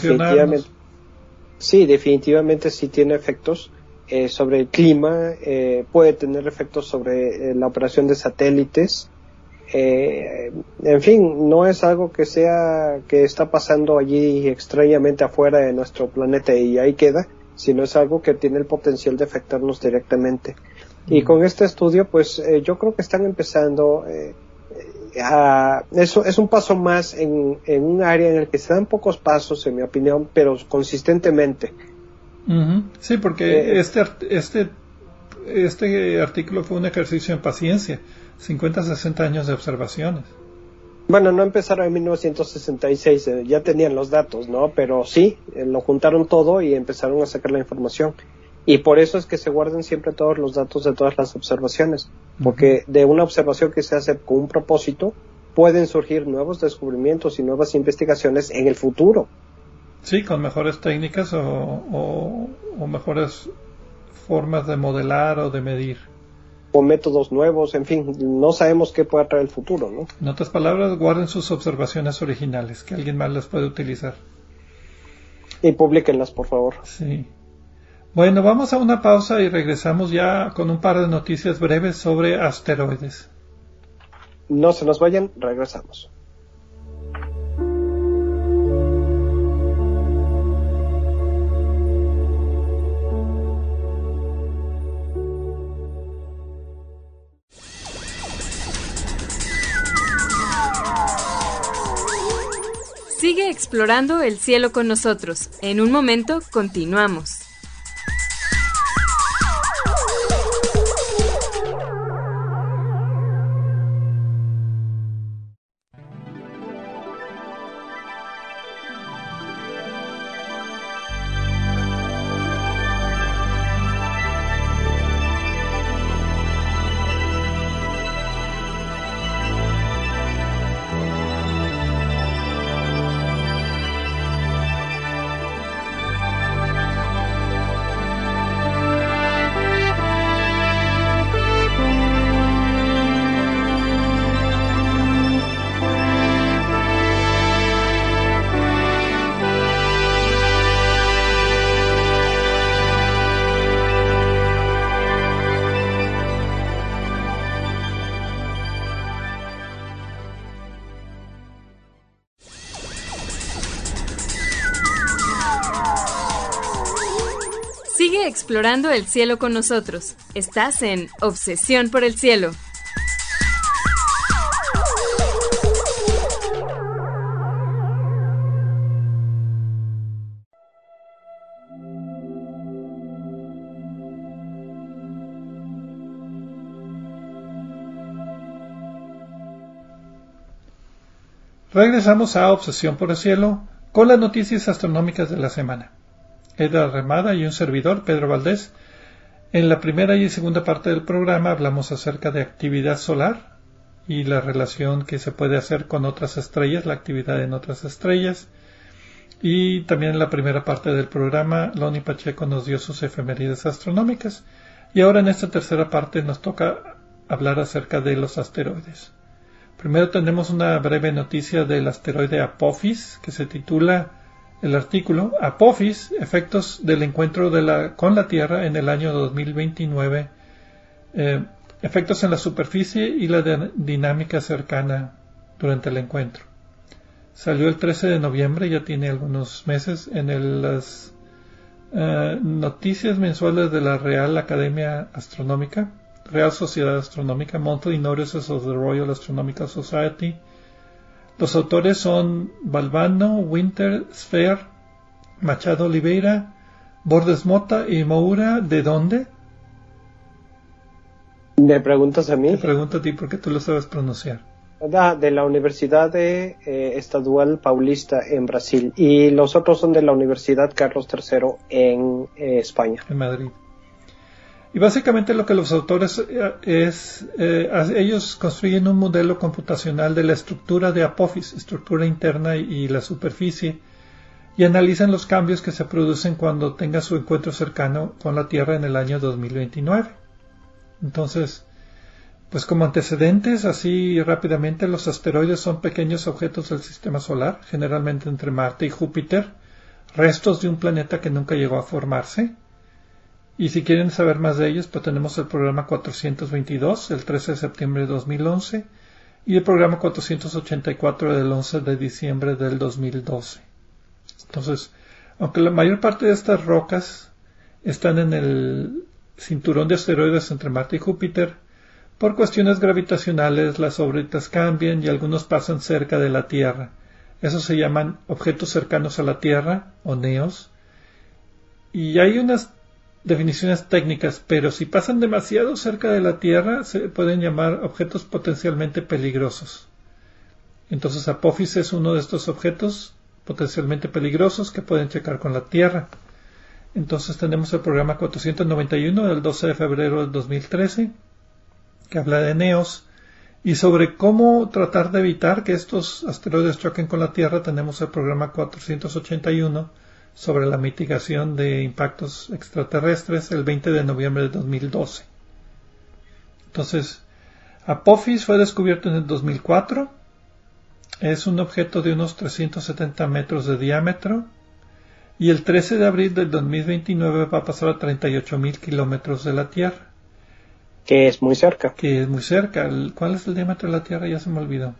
definitivamente sí tiene efectos sobre el clima, puede tener efectos sobre la operación de satélites. En fin, no es algo que está pasando allí extrañamente afuera de nuestro planeta y ahí queda, sino es algo que tiene el potencial de afectarnos directamente. Y con este estudio, pues yo creo que están empezando eso es un paso más en un área en el que se dan pocos pasos, en mi opinión, pero consistentemente. Uh-huh. Sí, porque este artículo fue un ejercicio en paciencia, 50-60 años de observaciones. Bueno, no empezaron en 1966, ya tenían los datos, ¿no? Pero sí, lo juntaron todo y empezaron a sacar la información. Y por eso es que se guardan siempre todos los datos de todas las observaciones, porque de una observación que se hace con un propósito, pueden surgir nuevos descubrimientos y nuevas investigaciones en el futuro. Sí, con mejores técnicas o mejores formas de modelar o de medir. o métodos nuevos, en fin, no sabemos qué puede traer el futuro, ¿no? En otras palabras, guarden sus observaciones originales, que alguien más las puede utilizar. Y publíquenlas, por favor. Sí. Bueno, vamos a una pausa y regresamos ya con un par de noticias breves sobre asteroides. No se nos vayan, regresamos. Sigue explorando el cielo con nosotros. En un momento, continuamos. Sigue explorando el cielo con nosotros. Estás en Obsesión por el Cielo. Regresamos a Obsesión por el Cielo con las noticias astronómicas de la semana. Edgar Remada y un servidor, Pedro Valdés. En la primera y segunda parte del programa hablamos acerca de actividad solar y la relación que se puede hacer con otras estrellas, la actividad en otras estrellas. Y también en la primera parte del programa, Loni Pacheco nos dio sus efemérides astronómicas. Y ahora en esta tercera parte nos toca hablar acerca de los asteroides. Primero tenemos una breve noticia del asteroide Apophis, que se titula el artículo Apophis, efectos del encuentro con la Tierra en el año 2029, efectos en la superficie y la dinámica cercana durante el encuentro. Salió el 13 de noviembre, ya tiene algunos meses, en las noticias mensuales de la Real Academia Astronómica, Real Sociedad Astronómica, Monthly Notices of the Royal Astronomical Society. Los autores son Balbano, Winter, Sphere, Machado Oliveira, Bordes Mota y Moura. ¿De dónde? ¿Me preguntas a mí? Te pregunto a ti porque tú lo sabes pronunciar. De la Universidad Estadual Paulista en Brasil, y los otros son de la Universidad Carlos III en España. En Madrid. Y básicamente lo que los autores ellos construyen un modelo computacional de la estructura de Apophis, estructura interna y la superficie, y analizan los cambios que se producen cuando tenga su encuentro cercano con la Tierra en el año 2029. Entonces, pues como antecedentes, así rápidamente, los asteroides son pequeños objetos del sistema solar, generalmente entre Marte y Júpiter, restos de un planeta que nunca llegó a formarse. Y si quieren saber más de ellos, pues tenemos el programa 422, el 13 de septiembre de 2011, y el programa 484 del 11 de diciembre del 2012. Entonces, aunque la mayor parte de estas rocas están en el cinturón de asteroides entre Marte y Júpiter, por cuestiones gravitacionales las órbitas cambian y algunos pasan cerca de la Tierra. Esos se llaman objetos cercanos a la Tierra, o NEOs, y hay unas definiciones técnicas, pero si pasan demasiado cerca de la Tierra se pueden llamar objetos potencialmente peligrosos. Entonces Apophis es uno de estos objetos potencialmente peligrosos que pueden chocar con la Tierra. Entonces tenemos el programa 491 del 12 de febrero del 2013 que habla de NEOs, y sobre cómo tratar de evitar que estos asteroides choquen con la Tierra tenemos el programa 481 sobre la mitigación de impactos extraterrestres el 20 de noviembre de 2012. Entonces, Apophis fue descubierto en el 2004. Es un objeto de unos 370 metros de diámetro. Y el 13 de abril del 2029 va a pasar a 38.000 kilómetros de la Tierra. Que es muy cerca. ¿Cuál es el diámetro de la Tierra? Ya se me olvidó.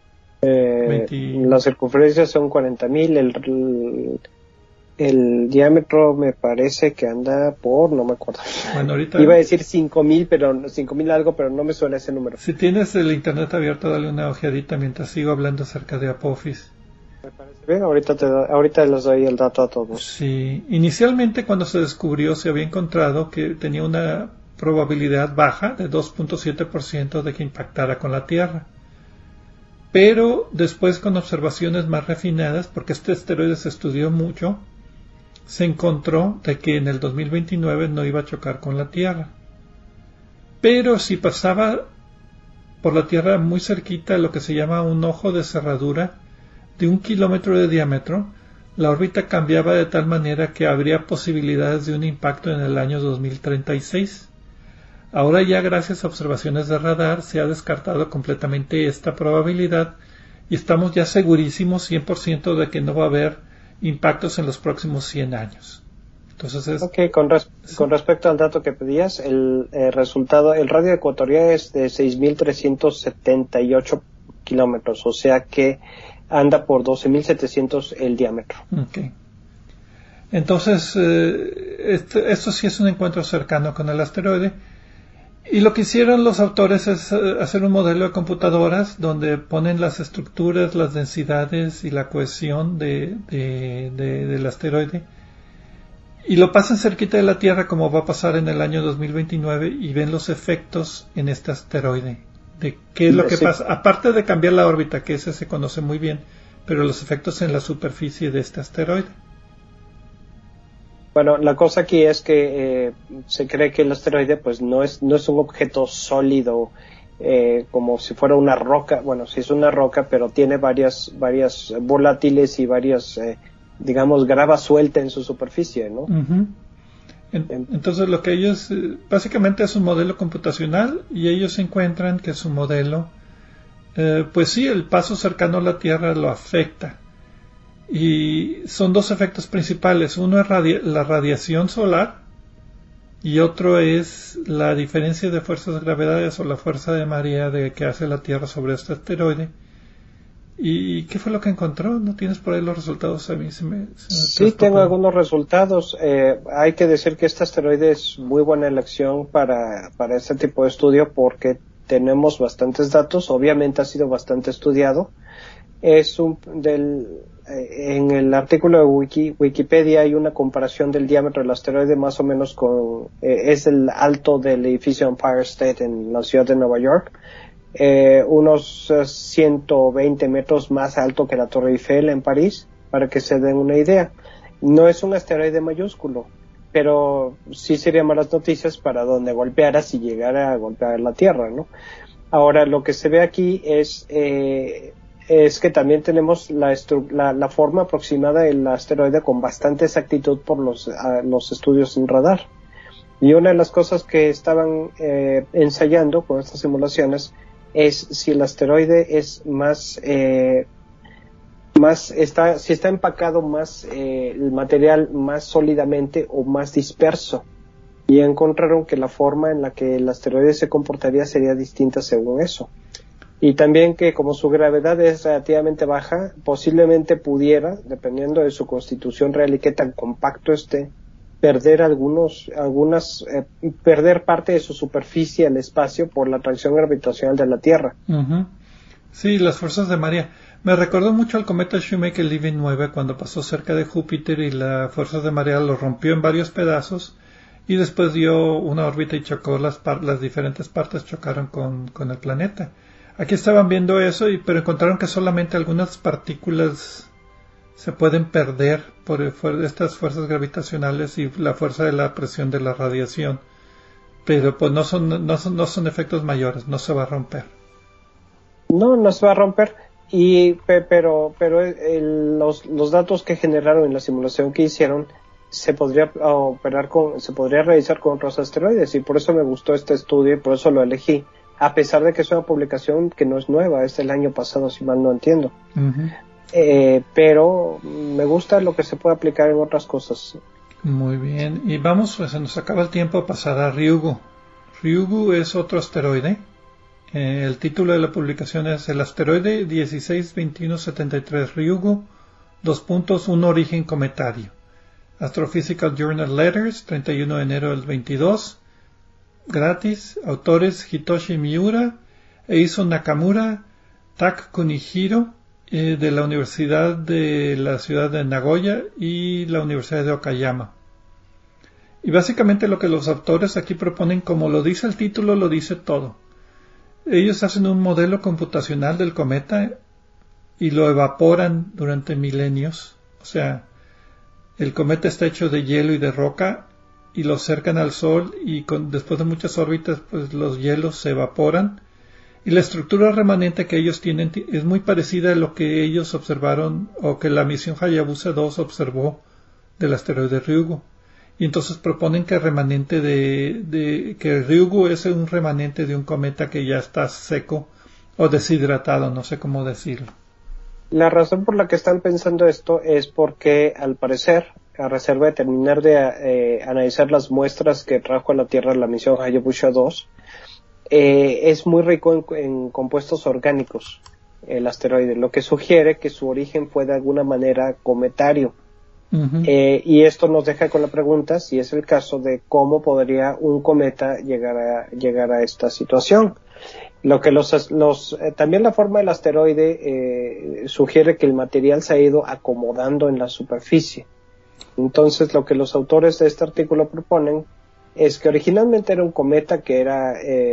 La circunferencia son 40.000. El diámetro me parece que anda por, no me acuerdo. Bueno, ahorita iba a decir 5.000, pero 5.000 algo, pero no me suena ese número. Si tienes el internet abierto, dale una ojeadita mientras sigo hablando acerca de Apophis. Me parece bien, ahorita les doy el dato a todos. Sí, inicialmente cuando se descubrió se había encontrado que tenía una probabilidad baja de 2.7% de que impactara con la Tierra. Pero después, con observaciones más refinadas, porque este asteroide se estudió mucho, se encontró de que en el 2029 no iba a chocar con la Tierra. Pero si pasaba por la Tierra muy cerquita, lo que se llama un ojo de cerradura de 1 kilómetro de diámetro, la órbita cambiaba de tal manera que habría posibilidades de un impacto en el año 2036. Ahora ya, gracias a observaciones de radar, se ha descartado completamente esta probabilidad y estamos ya segurísimos 100% de que no va a haber impactos en los próximos 100 años. Entonces con respecto al dato que pedías, el resultado, el radio ecuatorial es de 6.378 kilómetros, o sea que anda por 12.700 el diámetro. Okay. Entonces, esto sí es un encuentro cercano con el asteroide. Y lo que hicieron los autores es hacer un modelo de computadoras donde ponen las estructuras, las densidades y la cohesión del asteroide y lo pasan cerquita de la Tierra, como va a pasar en el año 2029, y ven los efectos en este asteroide de qué es lo que pasa, aparte de cambiar la órbita, que ese se conoce muy bien, pero los efectos en la superficie de este asteroide. Bueno, la cosa aquí es que se cree que el asteroide pues no es un objeto sólido como si fuera una roca. Bueno, sí es una roca, pero tiene varias volátiles y varias, digamos, grava suelta en su superficie, ¿no? Uh-huh. Entonces lo que ellos, básicamente es un modelo computacional y ellos encuentran que su modelo, pues sí, el paso cercano a la Tierra lo afecta. Y son dos efectos principales. Uno es la radiación solar y otro es la diferencia de fuerzas de gravedad o la fuerza de marea que hace la Tierra sobre este asteroide. ¿Y qué fue lo que encontró? ¿No tienes por ahí los resultados? A mí sí, tengo algunos resultados. Hay que decir que este asteroide es muy buena elección para este tipo de estudio porque tenemos bastantes datos. Obviamente ha sido bastante estudiado. En el artículo de Wikipedia hay una comparación del diámetro del asteroide más o menos es el alto del edificio Empire State en la ciudad de Nueva York, unos 120 metros más alto que la Torre Eiffel en París, para que se den una idea. No es un asteroide mayúsculo, pero sí serían malas noticias para donde golpeara si llegara a golpear la Tierra, ¿no? Ahora, lo que se ve aquí es que también tenemos la forma aproximada del asteroide con bastante exactitud por los estudios en radar. Y una de las cosas que estaban ensayando con estas simulaciones es si el asteroide es si está empacado más el material más sólidamente o más disperso. Y encontraron que la forma en la que el asteroide se comportaría sería distinta según eso. Y también que como su gravedad es relativamente baja, posiblemente pudiera, dependiendo de su constitución real y qué tan compacto esté, perder perder parte de su superficie al espacio por la atracción gravitacional de la Tierra. Uh-huh. Sí, las fuerzas de marea. Me recordó mucho al cometa Shoemaker-Levy 9 cuando pasó cerca de Júpiter y la fuerza de marea lo rompió en varios pedazos y después dio una órbita y chocó las diferentes partes chocaron con el planeta. Aquí estaban viendo eso, pero encontraron que solamente algunas partículas se pueden perder por estas fuerzas gravitacionales y la fuerza de la presión de la radiación. Pero pues no son efectos mayores, no se va a romper. No se va a romper. Pero los datos que generaron en la simulación que hicieron se podría realizar con otros asteroides, y por eso me gustó este estudio y por eso lo elegí, a pesar de que es una publicación que no es nueva, es del año pasado, si mal no entiendo. Uh-huh. Pero me gusta lo que se puede aplicar en otras cosas. Muy bien, y vamos, pues se nos acaba el tiempo, a pasar a Ryugu. Ryugu es otro asteroide. El título de la publicación es el asteroide 162173 Ryugu, un origen cometario. Astrophysical Journal Letters, 31 de enero del 22, gratis, autores Hitoshi Miura e Iso Nakamura, Tak Kunihiro, de la Universidad de la ciudad de Nagoya y la Universidad de Okayama. Y básicamente lo que los autores aquí proponen, como lo dice el título, lo dice todo. Ellos hacen un modelo computacional del cometa y lo evaporan durante milenios. O sea, el cometa está hecho de hielo y de roca y lo acercan al Sol y después de muchas órbitas pues los hielos se evaporan y la estructura remanente que ellos tienen es muy parecida a lo que ellos observaron o que la misión Hayabusa 2 observó del asteroide Ryugu. Y entonces proponen que el remanente que Ryugu es un remanente de un cometa que ya está seco o deshidratado, no sé cómo decirlo. La razón por la que están pensando esto es porque, al parecer, a reserva de terminar de analizar las muestras que trajo a la Tierra la misión Hayabusa 2, es muy rico en compuestos orgánicos, el asteroide, lo que sugiere que su origen fue de alguna manera cometario. Uh-huh. Y esto nos deja con la pregunta, si es el caso, de cómo podría un cometa llegar a esta situación. Lo que también la forma del asteroide sugiere que el material se ha ido acomodando en la superficie. Entonces, lo que los autores de este artículo proponen es que originalmente era un cometa que era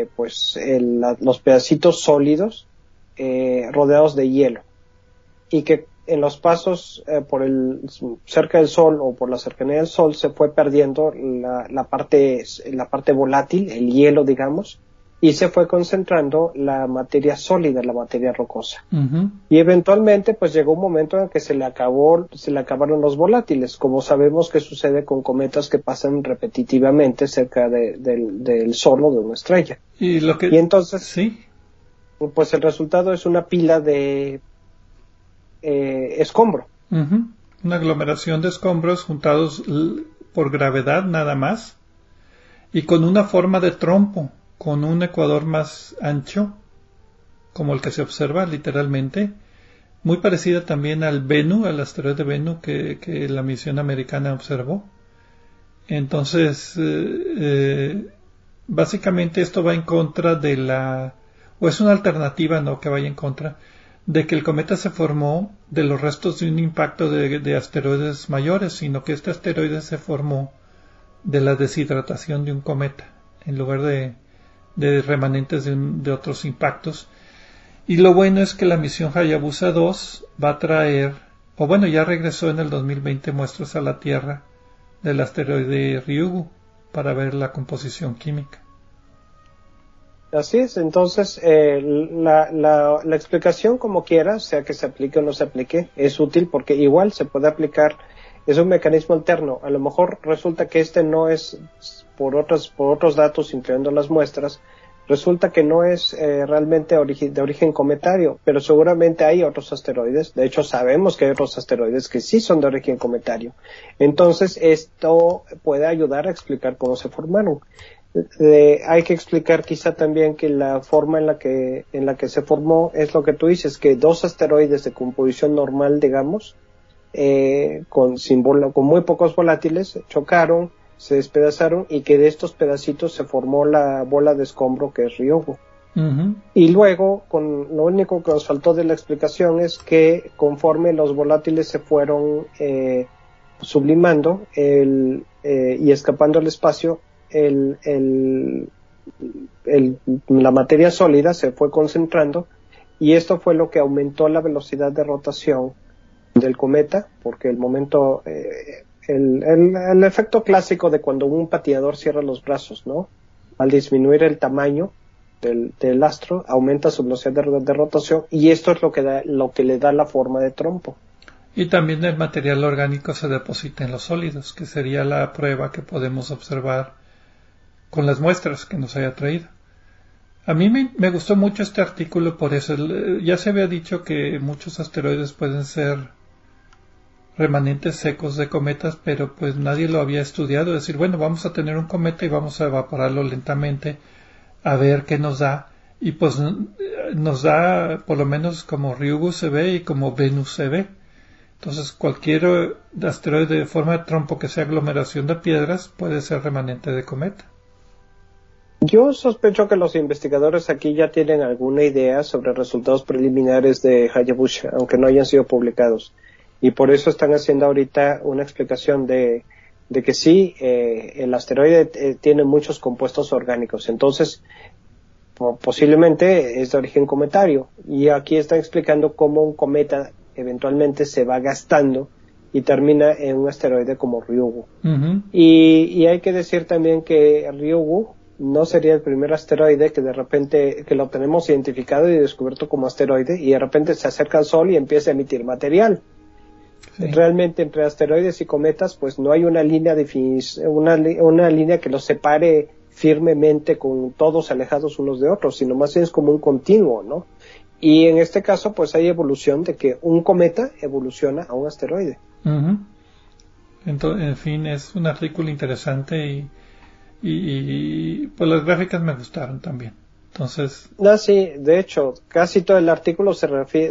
los pedacitos sólidos rodeados de hielo, y que en los pasos cerca del Sol o por la cercanía del Sol se fue perdiendo la parte volátil, el hielo, digamos, y se fue concentrando la materia sólida, la materia rocosa. Uh-huh. Y eventualmente pues llegó un momento en que se le acabaron los volátiles, como sabemos que sucede con cometas que pasan repetitivamente cerca del Sol o de una estrella. Y entonces, ¿sí? Pues el resultado es una pila de escombro. Uh-huh. Una aglomeración de escombros juntados por gravedad nada más y con una forma de trompo, con un ecuador más ancho, como el que se observa literalmente, muy parecida también al Bennu, al asteroide Bennu que la misión americana observó. Entonces, básicamente esto va en contra o es una alternativa, no que vaya en contra, de que el cometa se formó de los restos de un impacto de asteroides mayores, sino que este asteroide se formó de la deshidratación de un cometa, en lugar de remanentes de otros impactos. Y lo bueno es que la misión Hayabusa 2 va a traer, ya regresó en el 2020 muestras a la Tierra del asteroide Ryugu para ver la composición química. Así es, entonces la explicación, como quiera, sea que se aplique o no se aplique, es útil porque igual se puede aplicar, es un mecanismo alterno. A lo mejor resulta que este no es por otros datos, incluyendo las muestras, resulta que no es realmente de origen cometario, pero seguramente hay otros asteroides. De hecho, sabemos que hay otros asteroides que sí son de origen cometario. Entonces, esto puede ayudar a explicar cómo se formaron. Hay que explicar quizá también que la forma en la que se formó es lo que tú dices, que dos asteroides de composición normal, digamos, con muy pocos volátiles, chocaron, se despedazaron, y que de estos pedacitos se formó la bola de escombro que es Ryugu. Uh-huh. Y luego, lo único que nos faltó de la explicación es que conforme los volátiles se fueron sublimando y escapando al espacio, la materia sólida se fue concentrando, y esto fue lo que aumentó la velocidad de rotación del cometa, porque el momento, el efecto clásico de cuando un patinador cierra los brazos, ¿no? Al disminuir el tamaño del astro, aumenta su velocidad de rotación, y esto es lo que le da la forma de trompo. y también el material orgánico se deposita en los sólidos, que sería la prueba que podemos observar con las muestras que nos haya traído. A mí me gustó mucho este artículo por eso. Ya se había dicho que muchos asteroides pueden ser remanentes secos de cometas, pero pues nadie lo había estudiado. Es decir, bueno, vamos a tener un cometa y vamos a evaporarlo lentamente a ver qué nos da. Y pues nos da por lo menos como Ryugu se ve y como Venus se ve. Entonces cualquier asteroide de forma de trompo que sea aglomeración de piedras puede ser remanente de cometa. Yo sospecho que los investigadores aquí ya tienen alguna idea sobre resultados preliminares de Hayabusa, aunque no hayan sido publicados. Y por eso están haciendo ahorita una explicación de que sí, el asteroide tiene muchos compuestos orgánicos. Entonces, posiblemente es de origen cometario. Y aquí están explicando cómo un cometa eventualmente se va gastando y termina en un asteroide como Ryugu. Uh-huh. Y hay que decir también que Ryugu no sería el primer asteroide que de repente, que lo tenemos identificado y descubierto como asteroide, y de repente se acerca al Sol y empieza a emitir material. Sí. Realmente entre asteroides y cometas pues no hay una línea una línea que los separe firmemente con todos alejados unos de otros, sino más bien es como un continuo, ¿no? Y en este caso pues hay evolución de que un cometa evoluciona a un asteroide. Uh-huh. Entonces, en fin, es un artículo interesante y pues las gráficas me gustaron también. Entonces, sí, de hecho, casi todo el artículo se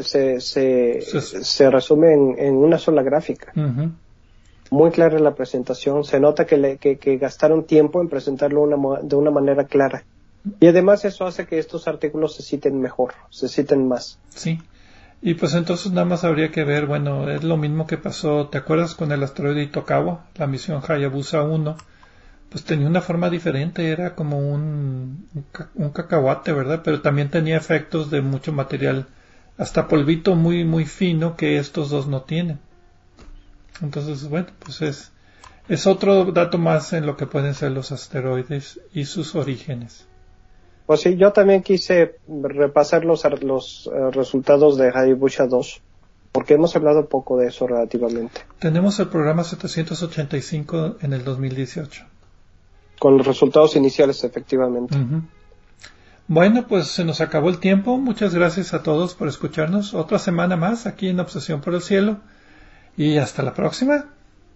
resume en una sola gráfica. Uh-huh. Muy clara la presentación, se nota que gastaron tiempo en presentarlo de una manera clara. Y además eso hace que estos artículos se citen mejor, se citen más. Sí, y pues entonces nada más habría que ver, bueno, es lo mismo que pasó, ¿te acuerdas con el asteroide Itokawa? La misión Hayabusa 1, pues tenía una forma diferente, era como un cacahuate, ¿verdad? Pero también tenía efectos de mucho material, hasta polvito muy, muy fino que estos dos no tienen. Entonces, bueno, pues es otro dato más en lo que pueden ser los asteroides y sus orígenes. Pues sí, yo también quise repasar los resultados de Hayabusa 2, porque hemos hablado poco de eso relativamente. Tenemos el programa 785 en el 2018. Con los resultados iniciales, efectivamente. Uh-huh. Bueno, pues se nos acabó el tiempo. Muchas gracias a todos por escucharnos. Otra semana más aquí en Obsesión por el Cielo. Y hasta la próxima.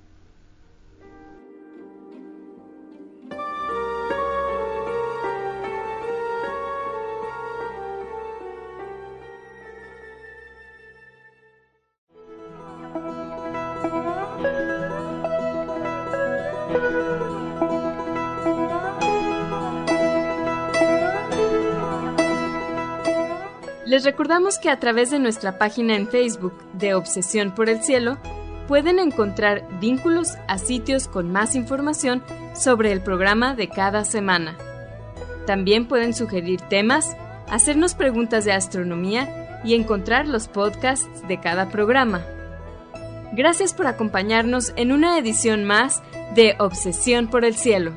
Les recordamos que a través de nuestra página en Facebook de Obsesión por el Cielo pueden encontrar vínculos a sitios con más información sobre el programa de cada semana. También pueden sugerir temas, hacernos preguntas de astronomía y encontrar los podcasts de cada programa. Gracias por acompañarnos en una edición más de Obsesión por el Cielo.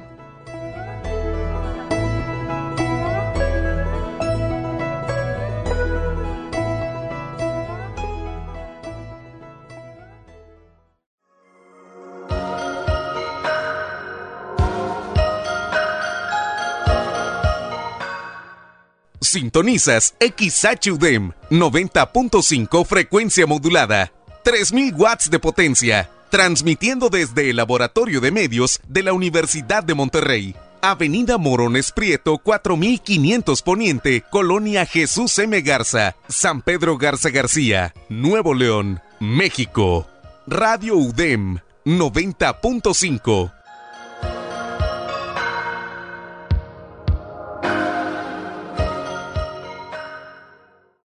Sintonizas XHUDEM 90.5 frecuencia modulada, 3000 watts de potencia, transmitiendo desde el Laboratorio de Medios de la Universidad de Monterrey, Avenida Morones Prieto 4500 Poniente, Colonia Jesús M. Garza, San Pedro Garza García, Nuevo León, México. Radio UDEM 90.5.